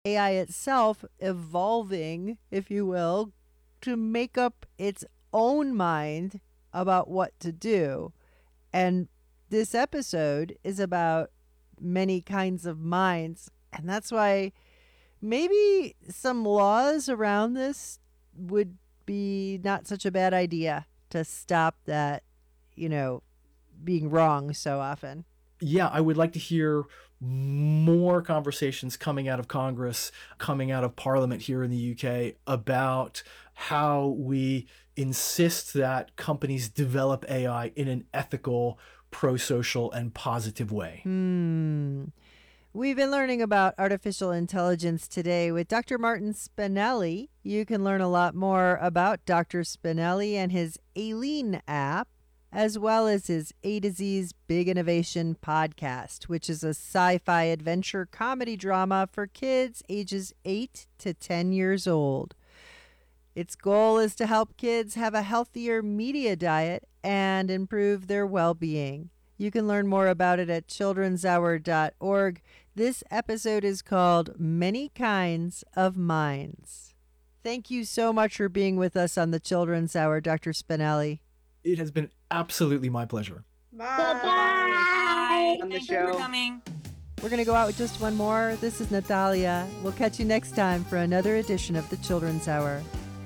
AI itself evolving, if you will, to make up its own mind about what to do. And this episode is about many kinds of minds. And that's why maybe some laws around this would be not such a bad idea to stop that, being wrong so often. Yeah, I would like to hear more conversations coming out of Congress, coming out of Parliament here in the UK about how we insist that companies develop AI in an ethical, pro-social, and positive way. We've been learning about artificial intelligence today with Dr. Martin Spinelli. You can learn a lot more about Dr. Spinelli and his Aileen app, as well as his A to Z's Big Innovation podcast, which is a sci-fi adventure comedy drama for kids ages 8 to 10 years old. Its goal is to help kids have a healthier media diet and improve their well-being. You can learn more about it at childrenshour.org. This episode is called Many Kinds of Minds. Thank you so much for being with us on the Children's Hour, Dr. Spinelli. It has been absolutely my pleasure. Bye. Bye. On the Thank you show. for coming. We're going to go out with just one more. This is Natalia. We'll catch you next time for another edition of the Children's Hour.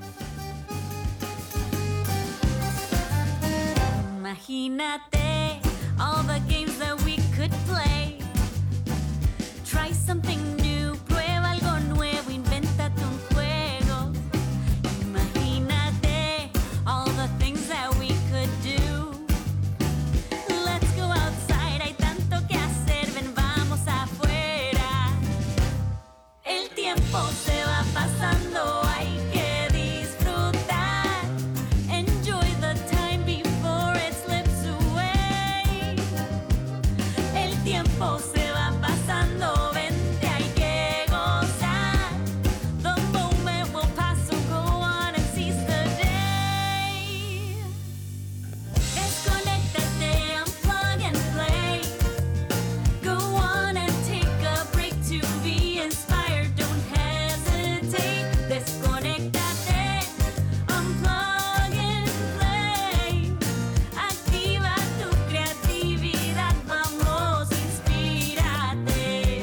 Imagínate all the games that we could play. Try something new, prueba algo nuevo, invéntate un juego. Imagínate all the things that we could do. Let's go outside, hay tanto que hacer, ven vamos afuera. El tiempo se va pasando, hay que disfrutar. Enjoy the time before it slips away. El tiempo se va pasando, vente, hay que gozar. The moment will pass, so go on and seize the day. Desconéctate, unplug and play. Go on and take a break to be inspired, don't hesitate. Desconéctate, unplug and play. Activa tu creatividad, vamos, inspírate.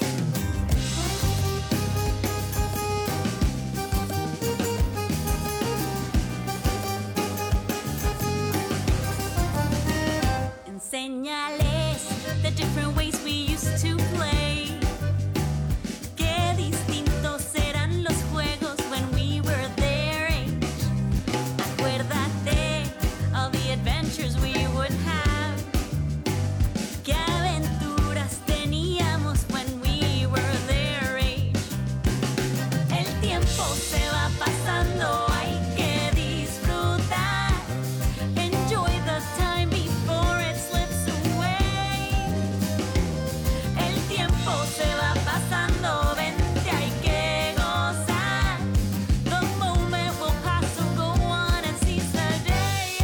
Enséñales the different ways we used to play. Qué distintos eran los juegos when we were their age. Acuérdate of the adventures we would have. Qué aventuras teníamos when we were their age. El tiempo se va pasando, hay que disfrutar. Enjoy the time before it slips away. El tiempo se va pasando, vente, hay que gozar. The moment will pass, so go on and seize the day.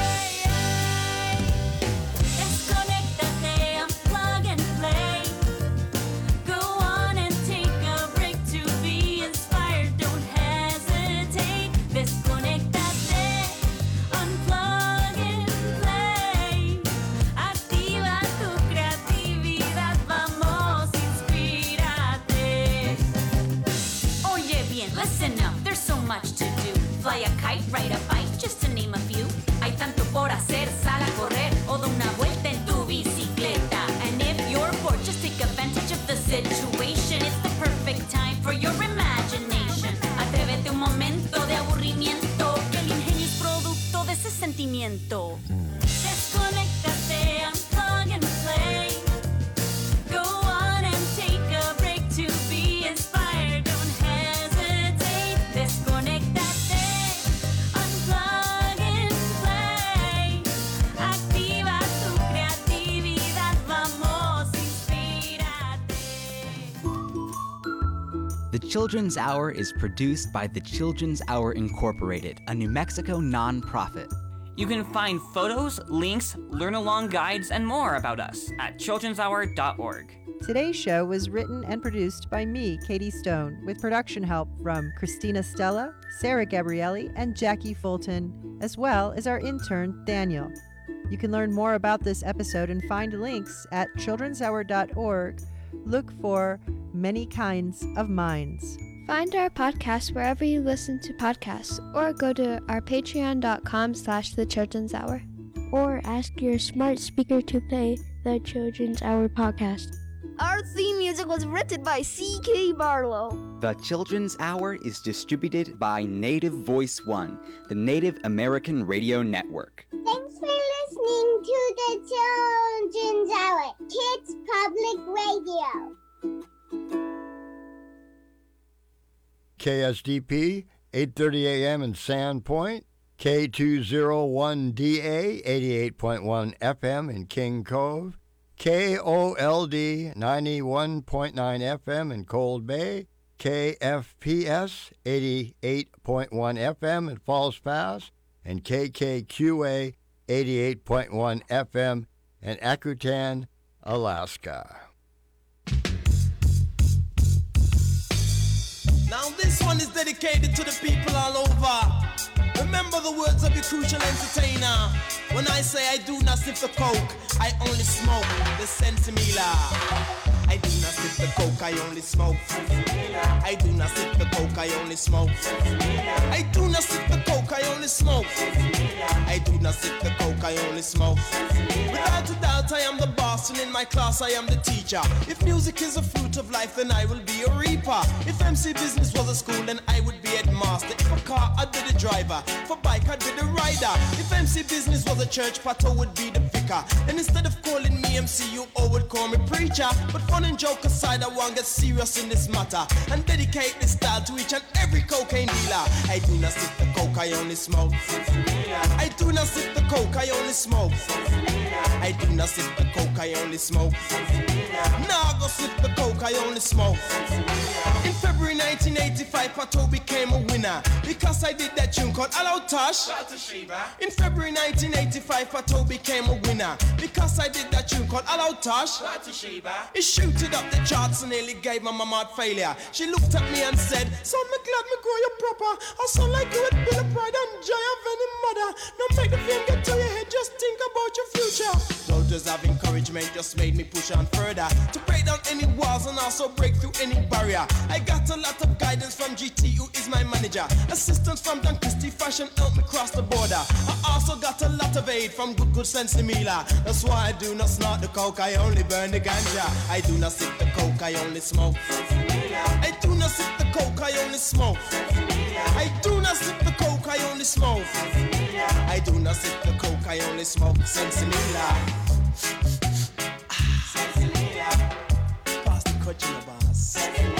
Desconéctate, unplug and play. Go on and take a break to be inspired, don't hesitate. Desconéctate, unplug and play. Activa tu creatividad, vamos, inspírate. Oye bien, listen up, there's so much to do. Fly a kite, ride a bike, just to name a few. Hay tanto por hacer, sal a correr o da una vuelta en tu bicicleta. And if you're bored, just take advantage of the situation. It's the perfect time for your imagination. Atrévete un momento de aburrimiento, que el ingenio es producto de ese sentimiento. Desconéctate, unplug and play. Go on and take a break to be inspired, don't hesitate. Desconéctate, unplug and play. Activa tu creatividad, vamos, inspírate. The Children's Hour is produced by the Children's Hour Incorporated, a New Mexico nonprofit. You can find photos, links, learn-along guides, and more about us at childrenshour.org. Today's show was written and produced by me, Katie Stone, with production help from Christina Stella, Sarah Gabrielli, and Jackie Fulton, as well as our intern, Daniel. You can learn more about this episode and find links at childrenshour.org. Look for Many Kinds of Minds. Find our podcast wherever you listen to podcasts, or go to our patreon.com/The Children's Hour. Or ask your smart speaker to play the Children's Hour podcast. Our theme music was written by C.K. Barlow. The Children's Hour is distributed by Native Voice One, the Native American Radio Network. Thanks for listening to the Children's Hour, Kids Public Radio. KSDP, 8:30 a.m. in Sandpoint, K201DA, 88.1 FM in King Cove, KOLD, 91.9 FM in Cold Bay, KFPS, 88.1 FM in Falls Pass, and KKQA, 88.1 FM in Akutan, Alaska. Now this one is dedicated to the people all over. Remember the words of your crucial entertainer. When I say I do not sip the coke, I only smoke the Sensimilla. I do not sip the coke, I only smoke. I do not sip the coke, I only smoke. I do not sip the coke, I only smoke. I do not sip the coke, I only smoke. Without a doubt, I am the boss, and in my class, I am the teacher. If music is a fruit of life, then I will be a reaper. If MC business was a school, then I would be headmaster. If a car, I'd be the driver. If a bike, I'd be the rider. If MC business was a church, Pato would be the vicar. And instead of calling me MC, you all would call me preacher. But fun and joke aside, I want to get serious in this matter and dedicate this style to each and every cocaine dealer. I do not sip the coke, I only smoke. I do not sip the coke, I only smoke. I do not sip the coke, I only smoke. Now I go sip the coke, I only smoke. In February 1985, Pato became a winner because I did that tune called Hello Tosh. In February 1985, Pato became a winner because I did that tune called Hello Tosh. It shooted up the charts and nearly gave my mama a failure. She looked at me and said, "Son, me glad me grow you proper. I sound like you with Bill of Pride and Joy of any mother. Don't make the fame get to your head, just think about your future." Soldiers of encouragement just made me push on further to break down any walls and also break through any barrier. I got a lot of guidance from GT, who is my manager. Assistance from Don Christie Fashion helped me cross the border. I also got a lot of aid from good Sensimilla. That's why I do not snort the coke, I only burn the ganja. I do not sip the coke, I only smoke. I do not sip the coke, I only smoke. I do not sip the coke, I only smoke. I do not sip the coke, I only smoke. Sensimilla. Pass the coach in the boss.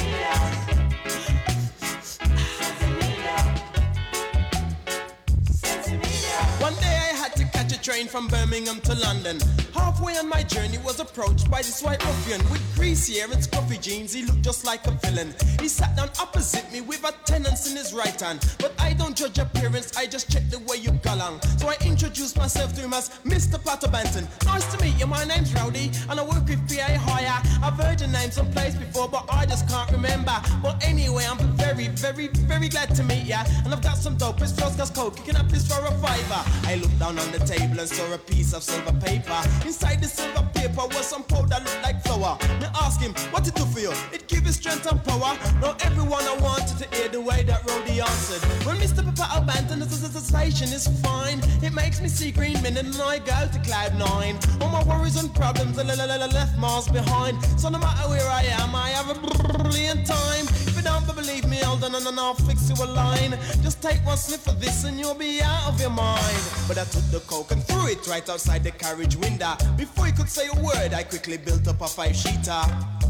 One day I had to catch a train from Birmingham to London. Halfway on my journey was approached by this white ruffian with greasy hair and scruffy jeans. He looked just like a villain. He sat down opposite me with a tenance in his right hand. But I don't judge appearance, I just check the way you go along. So I introduced myself to him as Mr. Pato Benton. Nice to meet you, my name's Rowdy, and I work with PA Hire. I've heard your name someplace before, but I just can't remember. But anyway, I'm very, very, very glad to meet ya. And I've got some dope, it's first class coke, you can have this for a $5. I looked down on the table and saw a piece of silver paper. Inside the silver paper was some powder that looked like flour. Now ask him, what it do for you? It give you strength and power. Now everyone I wanted to hear the way that Rowdy answered. When Mr. Pato Benton, the sensation is fine. It makes me see green men and I go to cloud 9. All my worries and problems left miles behind. So no matter where I am, I have a brilliant time. If you don't believe me, hold on and I'll fix you a line. Just take one sniff of this and you'll be out of your mind. But I took the coke and threw it right outside the carriage window. Before he could say a word, I quickly built up a 5-sheeter.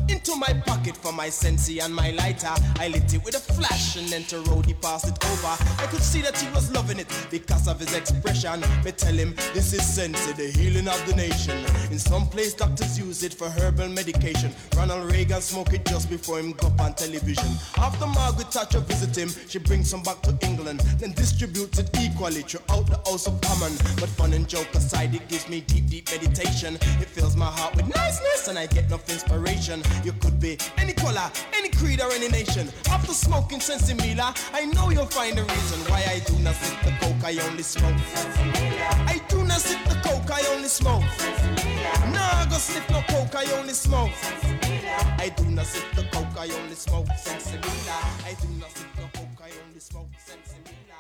into my pocket for my Sensi and my lighter. I lit it with a flash and then to Rody passed it over. I could see that he was loving it because of his expression. Me tell him this is Sensi, the healing of the nation. In some place doctors use it for herbal medication. Ronald Reagan smoked it just before him go up on television. After Margaret Thatcher visit him, she brings him back to England, then distributes it equally throughout the House of Commons. But fun and joke aside, it gives me deep, deep meditation. It fills my heart with niceness and I get enough inspiration. You could be any color, any creed or any nation. After smoking Sensimilla, I know you'll find a reason why I do not sip the coke, I only smoke. I do not sip the coke, I only smoke. Nah, I go sniff no coke, I only smoke. I do not sip the coke, I only smoke Sensimilla. I do not sip the coke, I only smoke Sensimilla.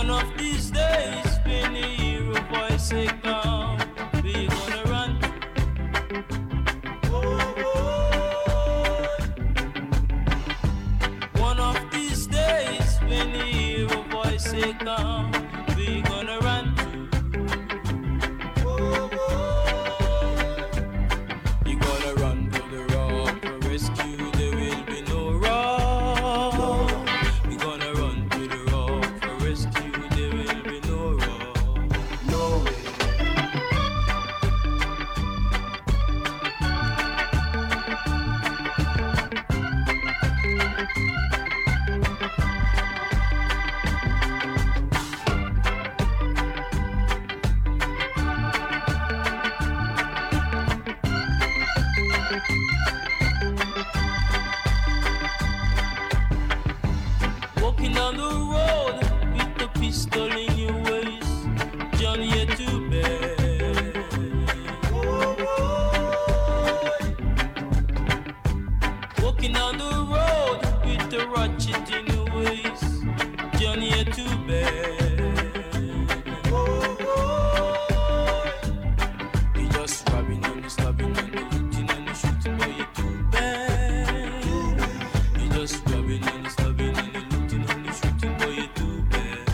One of these days, when you hear a voice say come, we gonna run. One of these days, when you hear a voice say come, we gonna run. You gonna run to the rock for rescue, there will be no rock. You gonna run to the rock for rescue, there will be no rock. No way. Walking down the road with the pistol in your waist, Johnny had to bed. Walking down the road with the ratchet in your waist, Johnny had to bed. You just robbing and stabbing and looting and shooting, but you're too bad. You just robbing and stabbing and looting and shooting, but you're too bad.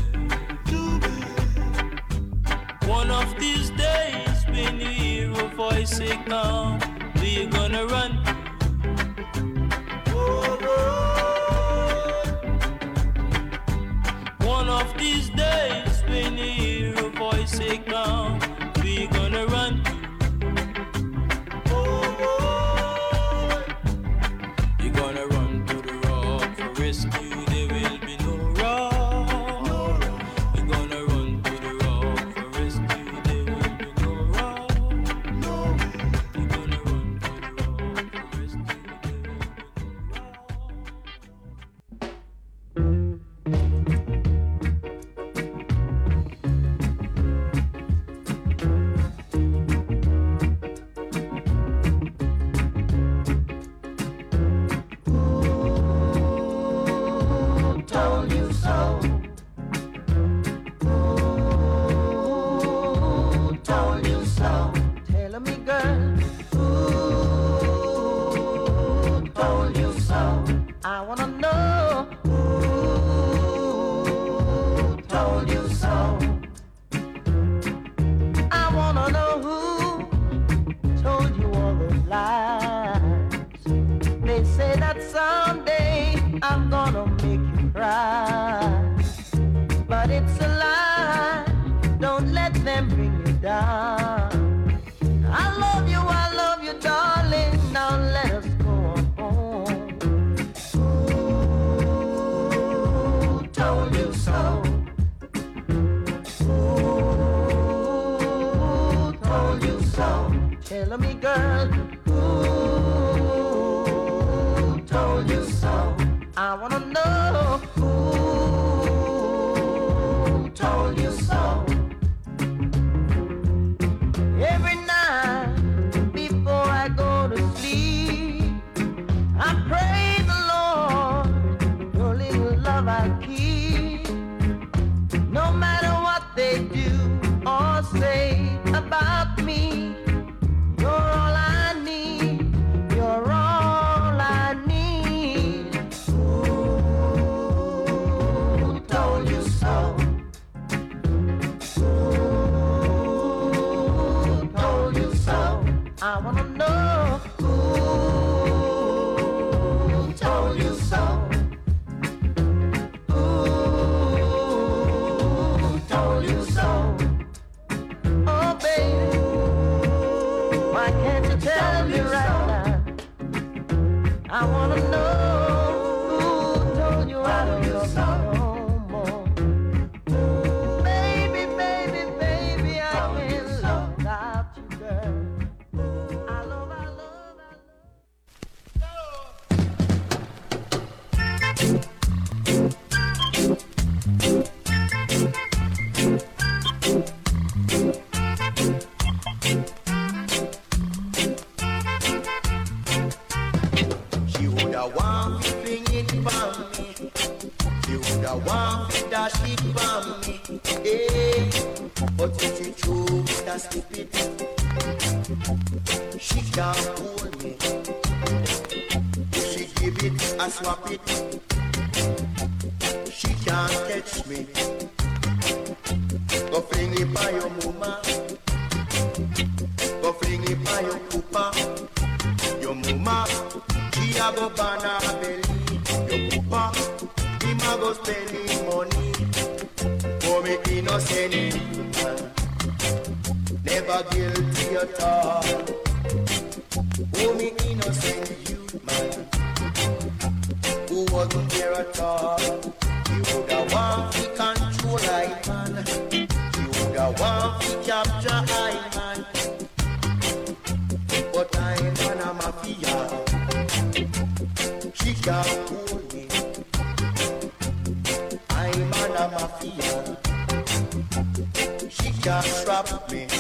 One of these days, when you hear a voice say come, we're gonna run. One of these days, when you hear a voice say come, we're gonna run. You're gonna run to the rock for rescue, there will be no rock. You're gonna run to the rock for rescue, there will be no rock. You're gonna run to the rock for rescue, there will be no Told you so. Ooh, told you so. Tell me, girl. Ooh, told you so. I wanna know. Ooh, told you so. I wanna know who told you all those lies. They say that someday I'm gonna make you cry, but it's a lie. Don't let them bring you down. I love you, darling. Now let us go home. Ooh, told you so. Ooh, told you so. Tell me, girl. Ooh, told you so. I wanna know who told you so. Every night before I go to sleep, I pray the Lord your little love I keep. No matter what they do or say about me, you're all I need. You're all I need. Ooh, told you so. Ooh, told you so. I wanna know who told you so. Ooh, told you so. Oh, baby, why can't you tell me right now? I wanna know who told you I don't love you no more. Baby, baby, baby, I can't live without you, girl. I love, I love, I She woulda want to bring it for me. She woulda want to dash it for me. Hey, but if she throw it and slip it, she can't hold me. If she give it and swap it, she can't catch me. Go fling it by your mama, go fling it by your papa. Your mama, she a go ban her belly. Your papa, him a go spending money. For me innocent man, never guilty at all. For me innocent youth man, who wasn't there at all. You woulda want to control I man, you woulda want to capture I man. But I'm on a mafia, she can't hold me. I'm on a mafia, she can't trap me.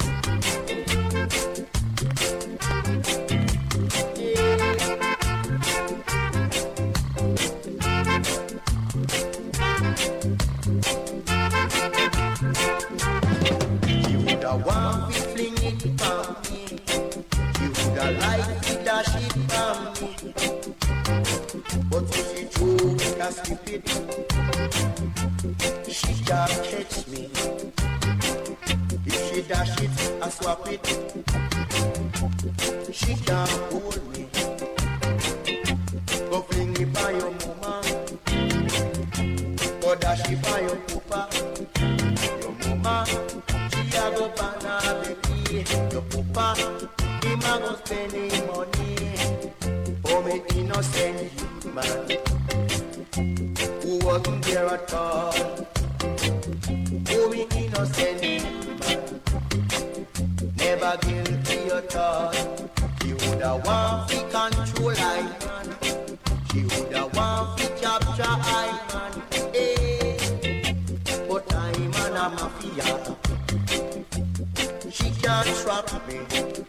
You woulda want to fling it from me, you woulda like to dash it from me. But if she throw it and slip it, she can't catch me. If she dash it and swap it, she can't hold me. Go fling it by your mama, go dash it by your papa. Your mama, she a go ban her baby. Your papa, him a go spending money. For me innocent youth man, who wasn't there at all. For me innocent youth man, never guilty at all. She woulda want to control I man, she woulda want to capture I man. Hey, but I'm on a mafia, she can't trap me.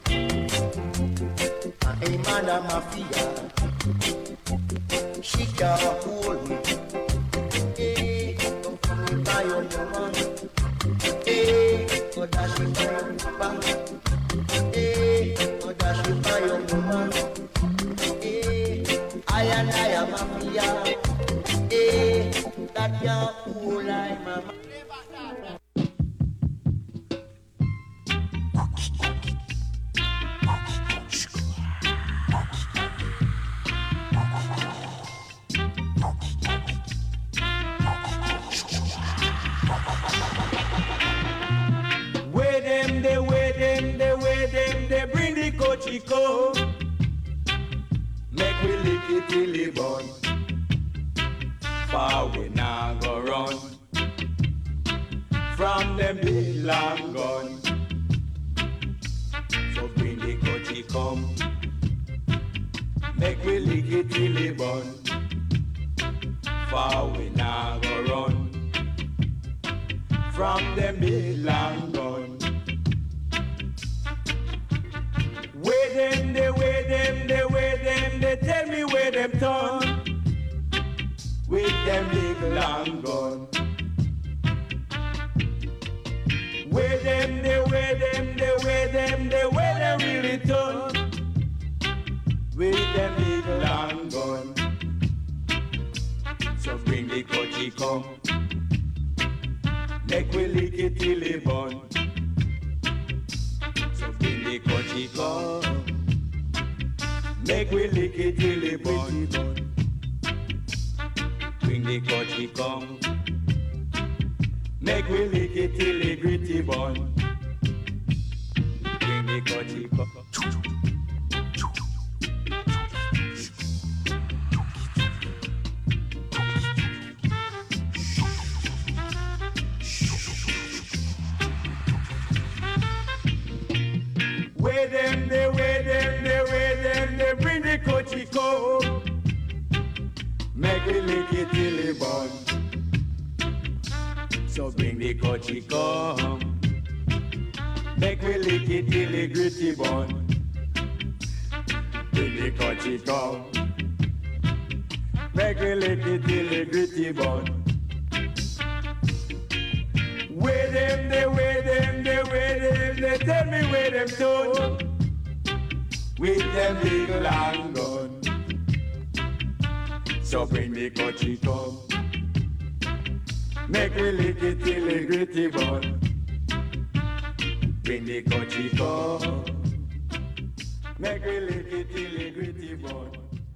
I'm on a mafia, she can't hold me. Hey, don't come me by your woman. Hey, go dash it by your papa. Hey, go dash it by your woman. Hey, I am mafia. Hey, that can't hold I mama. They bring the cochico, make we lick it till it burn. Far we now go run from them big long gun. So bring the cochico, make we lick it till it burn. Far we now go run from them big long gun. They tell me where them turn with them big long gun. Where them really turn with them big long gun. So bring the coachy come, make we lick it till it burn. So bring the coachy come, make we lick it till it burn. Bring the coachy come, make we lick it till it gritty burn. Bring the coachy come. They bring the coachy come, make we lick it till it burn. So bring the coachy come, make we lick it till it gritty burn. Bring the coachy come, make we lick it till it gritty burn. tell me where them done with them big long gun. So bring the country come, make we lick it till the gritty bun. Bring the country come, make we lick it till the gritty bun.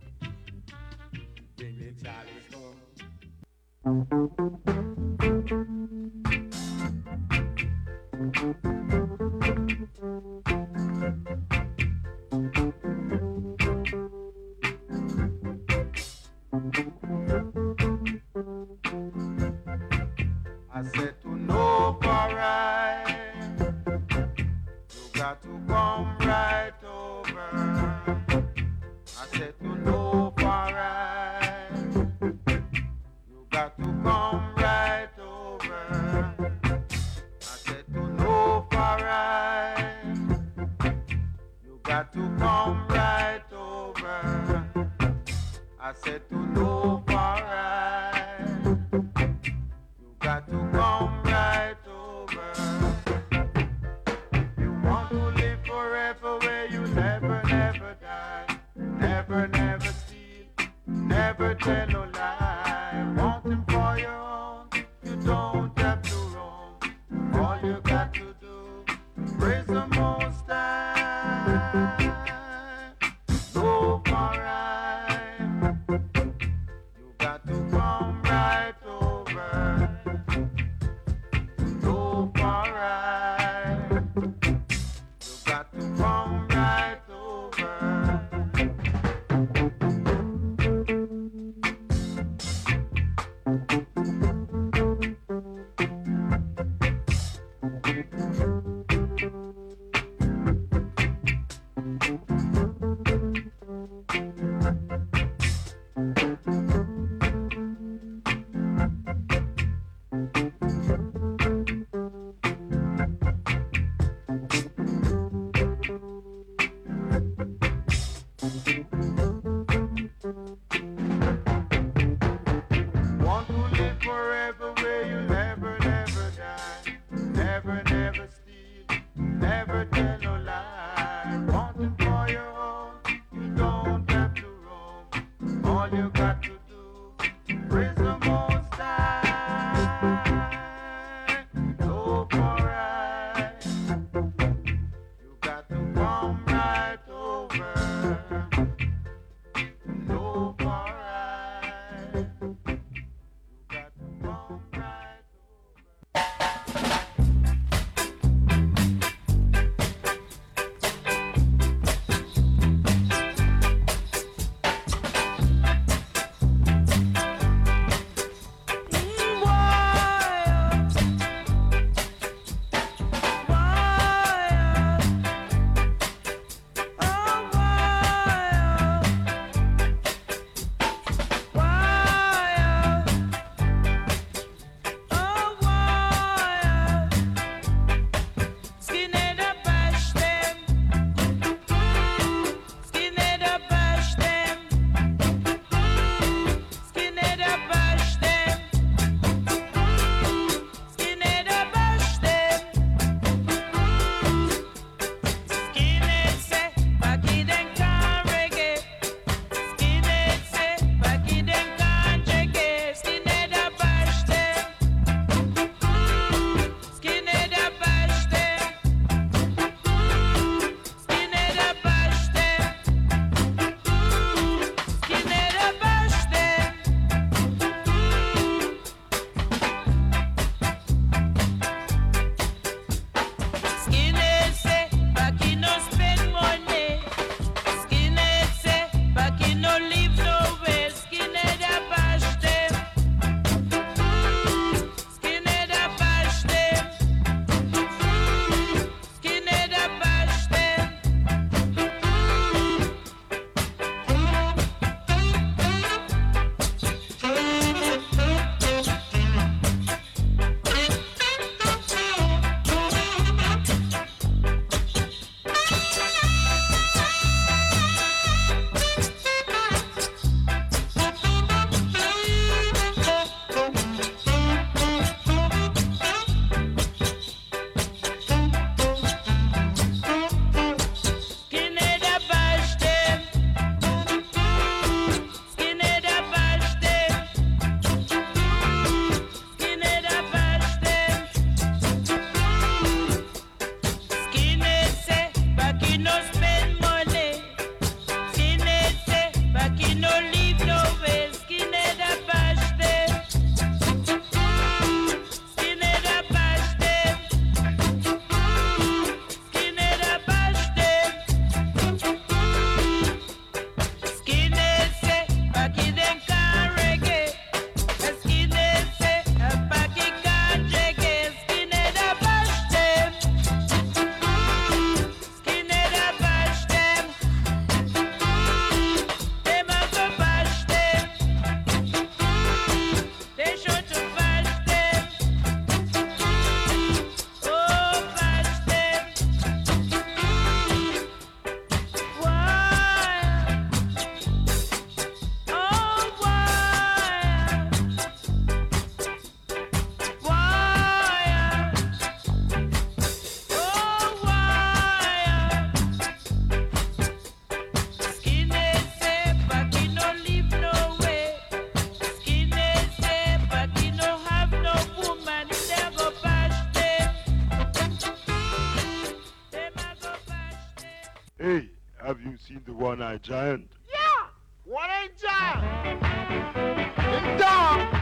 Bring the Charlie come. I said to know for right, you got to come right over. I said to know for right, you got to come right over. I said to know for right, you got to come right over. I said to know for right, you got to come right over. You want to live forever where you never, never die. Never, never steal, never tell no lie. Want him for your own, you don't have to roam. All you got to do, praise the Most High. Go for right, you got to come right over. Go for right, you got to come right over. Have you seen the one-eyed giant? Yeah! One-eyed giant! It's dog!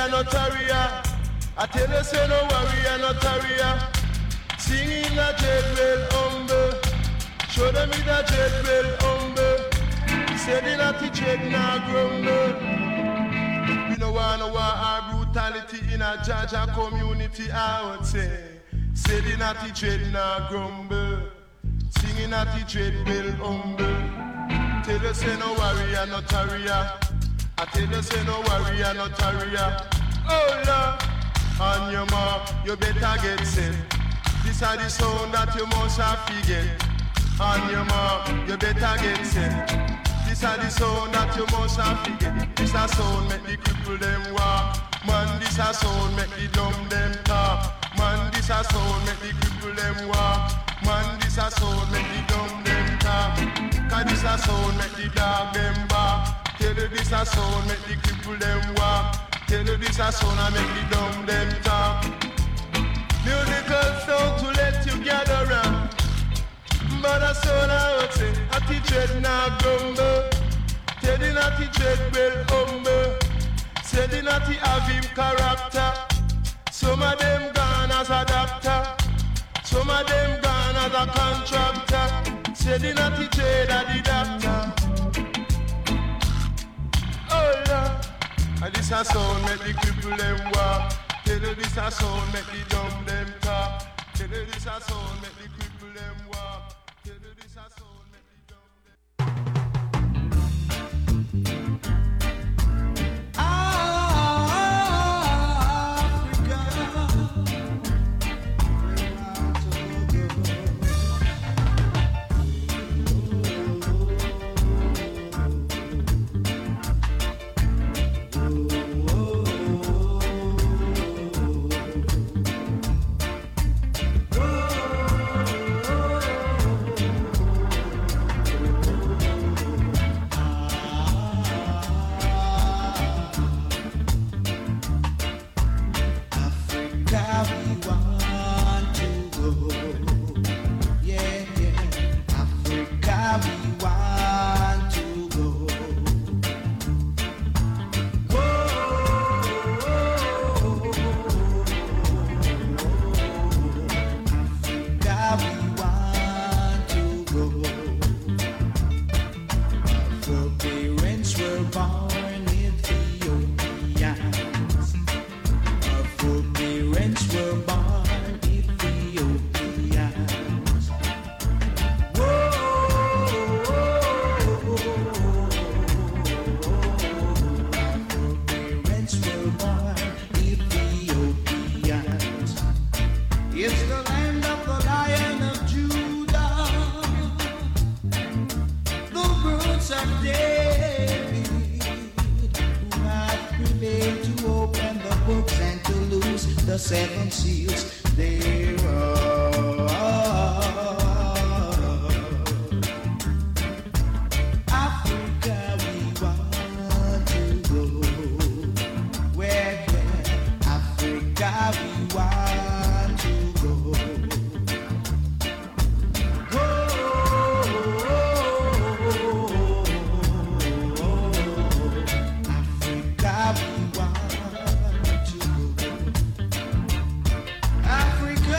and not area. I tell you, say no worry and not area. Singing a jet well humble. Show them in a jet well humble. Say the natty jet now grumble. We no want no war or brutality in a Jaja community, I would say. Say the natty jet now grumble. Singing natty jet well humble. Tell you say no worry and not area. I tell you say no worry and not area. Oh Lord, on your mark, you better get set. This are the sound that you must have to get. On your mark, you better get set. This are the sound that you must have to get. This a sound make the cripple them walk. Man, this a sound make the dumb them talk. Man, this a sound make the cripple them walk. Man, this a sound make the dumb them talk. Cause this a sound make the dog them bark. Tell you this a sound make the cripple them walk. Tell you this a sound and make the dumb them talk. Musical sound to let you gather round. But a sound I would say, a teacher now grumble. Tell the natty dread well humble. Say the natty have him character. Some of them gone as a doctor. Some of them gone as a contractor. Say the natty dread are the doctor. Oh Lord, and this a sound make the cripple them walk. Tell you this a sound make the dumb them talk. Tell you this a sound make the cripple them walk. Tell you this a sound make the dumb them. Seven seals thereof. Africa, we want to go. Where Africa, we want to go. Africa, we want to go. Africa.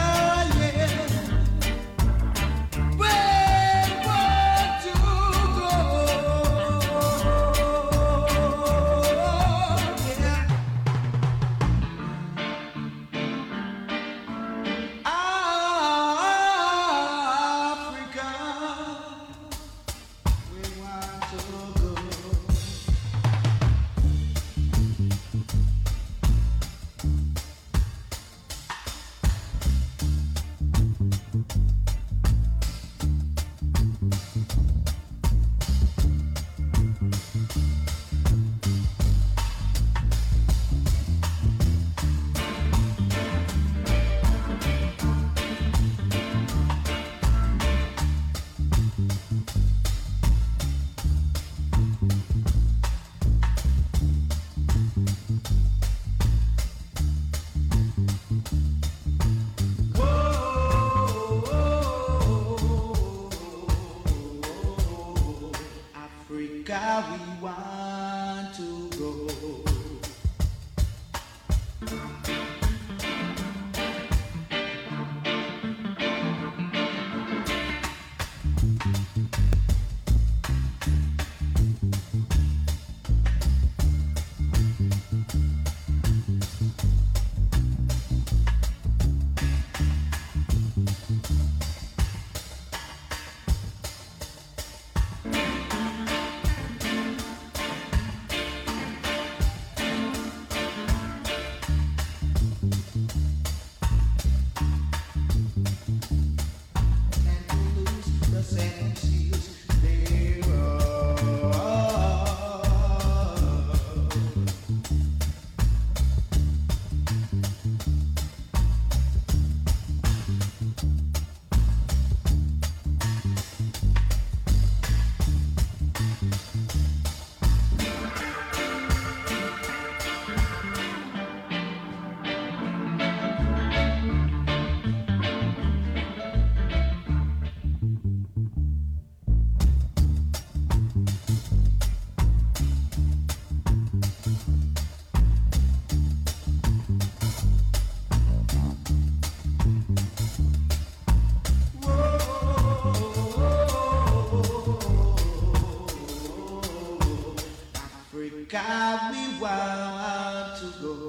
to go.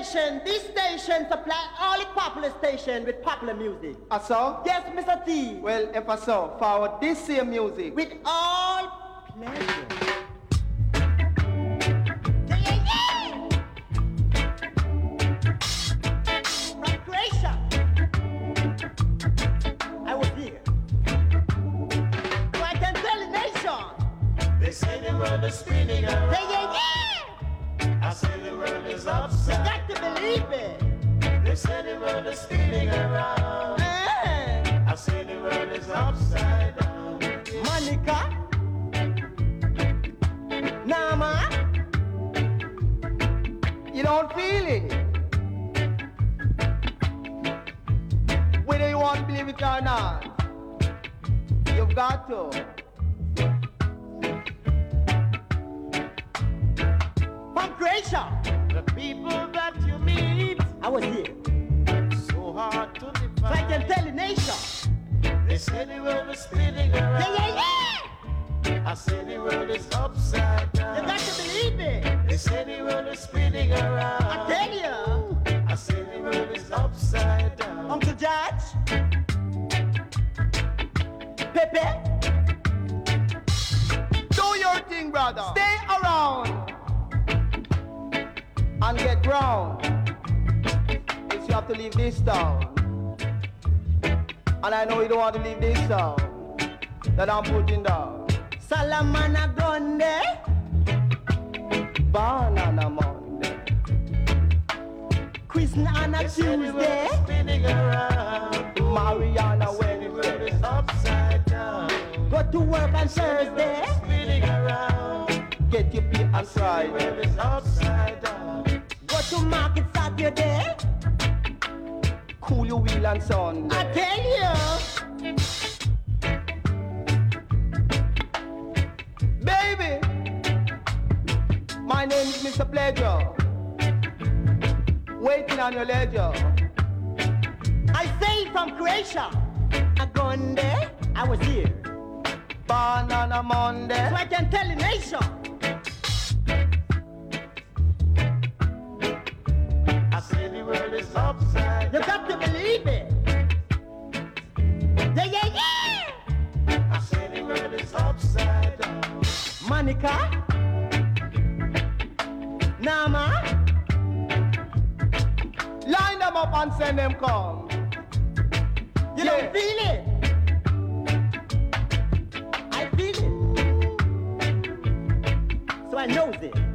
station, this station supply all the popular station with popular music. So? Yes, Mr. T. Well, if so, forward this same music. With all pleasure. From Croatia, I was here. So I can tell the nation. They say the world is spinning around. Yeah. I say the world is upside. You got to believe it. They say the world is spinning around. I say the world is upside down. Monica, Nama, You don't feel it. Whether you want to believe it or not, you've got to. from Croatia, The people that you meet, I was here. so hard to So I define. can tell the nation. They say the world is spinning around. Yeah. I say the world is upside down. You got to believe it. They say the world is spinning around. I tell you. I say the world is upside down. Uncle George, Pepe, Do your thing, brother. Stay around and get ground. If you have to leave this town, and I know you don't want to leave this town, that I'm putting down. Salamana Gonde, Banana Monday. Christian on a They say the world Tuesday, is spinning around. Mariana The world Wednesday. is upside down. go to work on Thursday, Spinning around. Get your pay on The Friday. world is upside down. go to market Saturday. Cool your wheel on I Sunday. tell you, Baby, my name is Mr. Pleasure. Waiting on your ledger. I say from Croatia, a Gonde, I was here. Banana Monday. So I can tell the nation. I say the world is upside You down. got to believe it. Yeah. I say the world is upside down. Monica, Nama, Line them up and send them come. you don't feel it. I feel it. So I knows it.